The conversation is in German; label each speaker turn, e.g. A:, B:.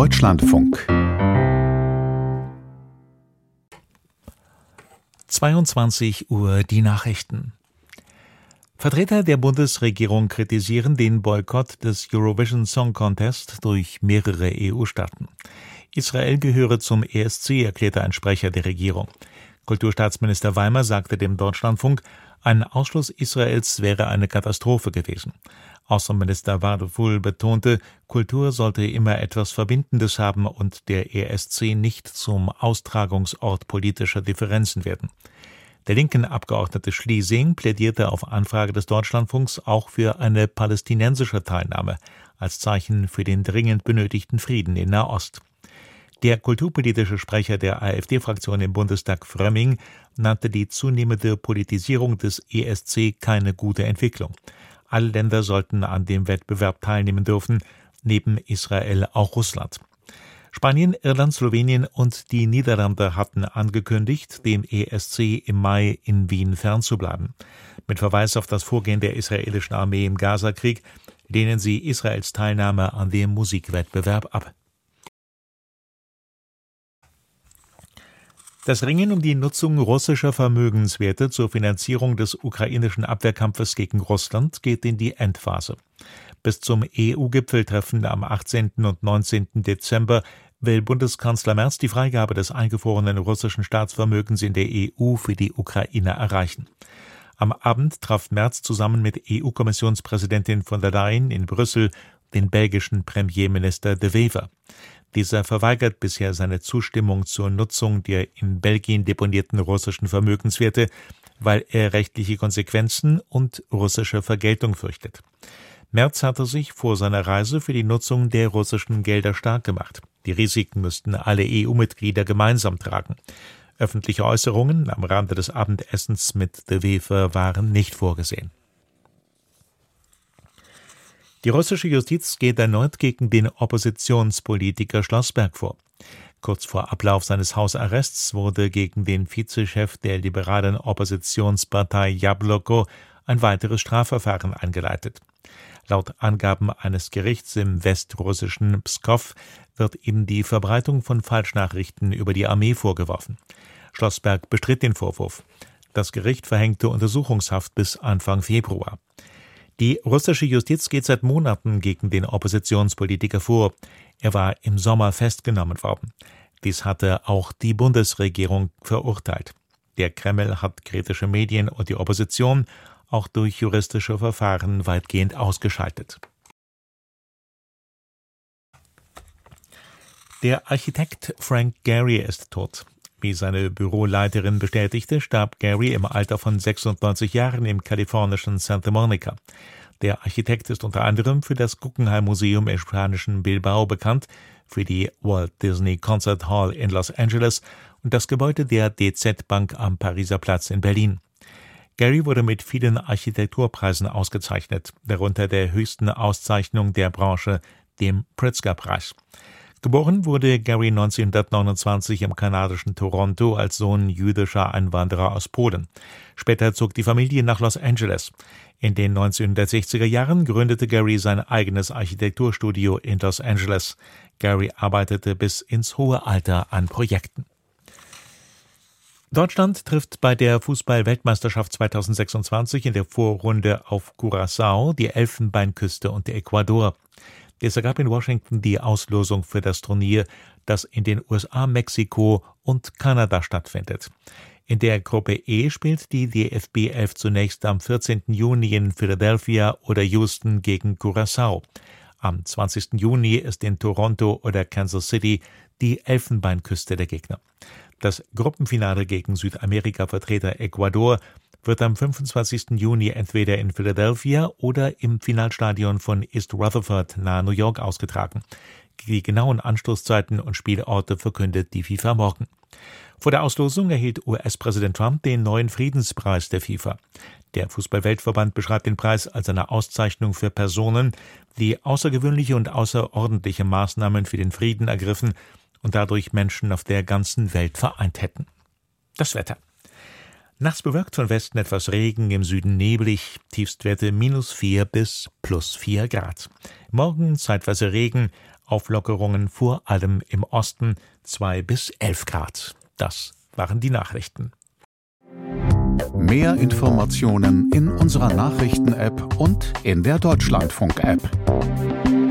A: Deutschlandfunk
B: 22 Uhr die Nachrichten. Vertreter der Bundesregierung kritisieren den Boykott des Eurovision Song Contest durch mehrere EU-Staaten. Israel gehöre zum ESC, erklärte ein Sprecher der Regierung. Kulturstaatsminister Weimer sagte dem Deutschlandfunk, ein Ausschluss Israels wäre eine Katastrophe gewesen. Außenminister Waduful betonte, Kultur sollte immer etwas Verbindendes haben und der ESC nicht zum Austragungsort politischer Differenzen werden. Der linken Abgeordnete Schliesing plädierte auf Anfrage des Deutschlandfunks auch für eine palästinensische Teilnahme als Zeichen für den dringend benötigten Frieden in Nahost. Der kulturpolitische Sprecher der AfD-Fraktion im Bundestag Frömming nannte die zunehmende Politisierung des ESC keine gute Entwicklung. Alle Länder sollten an dem Wettbewerb teilnehmen dürfen, neben Israel auch Russland. Spanien, Irland, Slowenien und die Niederlande hatten angekündigt, dem ESC im Mai in Wien fernzubleiben. Mit Verweis auf das Vorgehen der israelischen Armee im Gazakrieg lehnen sie Israels Teilnahme an dem Musikwettbewerb ab. Das Ringen um die Nutzung russischer Vermögenswerte zur Finanzierung des ukrainischen Abwehrkampfes gegen Russland geht in die Endphase. Bis zum EU-Gipfeltreffen am 18. und 19. Dezember will Bundeskanzler Merz die Freigabe des eingefrorenen russischen Staatsvermögens in der EU für die Ukraine erreichen. Am Abend traf Merz zusammen mit EU-Kommissionspräsidentin von der Leyen in Brüssel den belgischen Premierminister De Wever. Dieser verweigert bisher seine Zustimmung zur Nutzung der in Belgien deponierten russischen Vermögenswerte, weil er rechtliche Konsequenzen und russische Vergeltung fürchtet. Merz hatte sich vor seiner Reise für die Nutzung der russischen Gelder stark gemacht. Die Risiken müssten alle EU-Mitglieder gemeinsam tragen. Öffentliche Äußerungen am Rande des Abendessens mit De Wever waren nicht vorgesehen. Die russische Justiz geht erneut gegen den Oppositionspolitiker Schlossberg vor. Kurz vor Ablauf seines Hausarrests wurde gegen den Vizechef der liberalen Oppositionspartei Jabloko ein weiteres Strafverfahren eingeleitet. Laut Angaben eines Gerichts im westrussischen Pskow wird ihm die Verbreitung von Falschnachrichten über die Armee vorgeworfen. Schlossberg bestritt den Vorwurf. Das Gericht verhängte Untersuchungshaft bis Anfang Februar. Die russische Justiz geht seit Monaten gegen den Oppositionspolitiker vor. Er war im Sommer festgenommen worden. Dies hatte auch die Bundesregierung verurteilt. Der Kreml hat kritische Medien und die Opposition auch durch juristische Verfahren weitgehend ausgeschaltet. Der Architekt Frank Gehry ist tot. Wie seine Büroleiterin bestätigte, starb Gehry im Alter von 96 Jahren im kalifornischen Santa Monica. Der Architekt ist unter anderem für das Guggenheim Museum im spanischen Bilbao bekannt, für die Walt Disney Concert Hall in Los Angeles und das Gebäude der DZ Bank am Pariser Platz in Berlin. Gehry wurde mit vielen Architekturpreisen ausgezeichnet, darunter der höchsten Auszeichnung der Branche, dem Pritzker-Preis. Geboren wurde Gehry 1929 im kanadischen Toronto als Sohn jüdischer Einwanderer aus Polen. Später zog die Familie nach Los Angeles. In den 1960er Jahren gründete Gehry sein eigenes Architekturstudio in Los Angeles. Gehry arbeitete bis ins hohe Alter an Projekten. Deutschland trifft bei der Fußball-Weltmeisterschaft 2026 in der Vorrunde auf Curaçao, die Elfenbeinküste und Ecuador. Es ergab in Washington die Auslosung für das Turnier, das in den USA, Mexiko und Kanada stattfindet. In der Gruppe E spielt die DFB 11 zunächst am 14. Juni in Philadelphia oder Houston gegen Curaçao. Am 20. Juni ist in Toronto oder Kansas City die Elfenbeinküste der Gegner. Das Gruppenfinale gegen Südamerika-Vertreter Ecuador wird am 25. Juni entweder in Philadelphia oder im Finalstadion von East Rutherford nahe New York ausgetragen. Die genauen Anstoßzeiten und Spielorte verkündet die FIFA morgen. Vor der Auslosung erhielt US-Präsident Trump den neuen Friedenspreis der FIFA. Der Fußball-Weltverband beschreibt den Preis als eine Auszeichnung für Personen, die außergewöhnliche und außerordentliche Maßnahmen für den Frieden ergriffen und dadurch Menschen auf der ganzen Welt vereint hätten. Das Wetter. Nachts bewölkt, von Westen etwas Regen, im Süden neblig, Tiefstwerte -4 bis +4 Grad. Morgen zeitweise Regen, Auflockerungen vor allem im Osten, 2 bis 11 Grad. Das waren die Nachrichten.
A: Mehr Informationen in unserer Nachrichten-App und in der Deutschlandfunk-App.